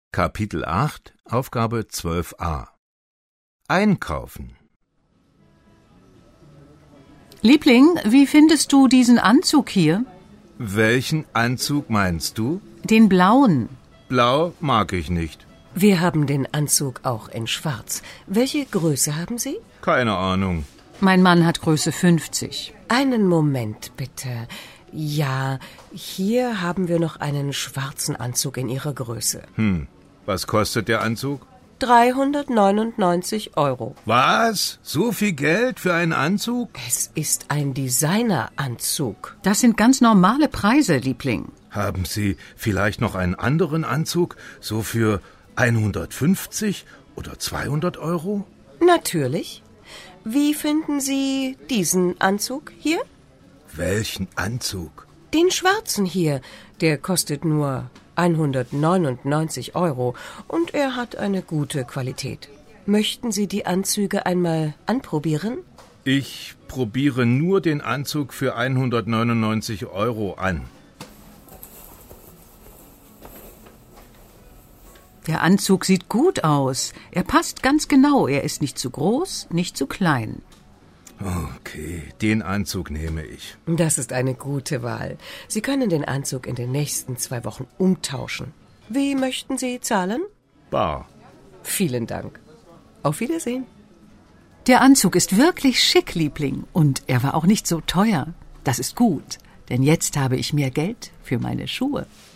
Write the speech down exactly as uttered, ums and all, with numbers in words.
Kapitel acht, Aufgabe zwölf a. Einkaufen. Liebling, wie findest du diesen Anzug hier? Welchen Anzug meinst du? Den blauen. Blau mag ich nicht. Wir haben den Anzug auch in Schwarz. Welche Größe haben Sie? Keine Ahnung. Mein Mann hat Größe fünfzig. Einen Moment, bitte. Ja, hier haben wir noch einen schwarzen Anzug in Ihrer Größe. Hm, was kostet der Anzug? dreihundertneunundneunzig Euro. Was? So viel Geld für einen Anzug? Es ist ein Designeranzug. Das sind ganz normale Preise, Liebling. Haben Sie vielleicht noch einen anderen Anzug, so für hundertfünfzig oder zweihundert Euro? Natürlich. Wie finden Sie diesen Anzug hier? Welchen Anzug? Den schwarzen hier. Der kostet nur hundertneunundneunzig Euro und er hat eine gute Qualität. Möchten Sie die Anzüge einmal anprobieren? Ich probiere nur den Anzug für hundertneunundneunzig Euro an. Der Anzug sieht gut aus. Er passt ganz genau. Er ist nicht zu groß, nicht zu klein. Okay, den Anzug nehme ich. Das ist eine gute Wahl. Sie können den Anzug in den nächsten zwei Wochen umtauschen. Wie möchten Sie zahlen? Bar. Vielen Dank. Auf Wiedersehen. Der Anzug ist wirklich schick, Liebling. Und er war auch nicht so teuer. Das ist gut, denn jetzt habe ich mehr Geld für meine Schuhe.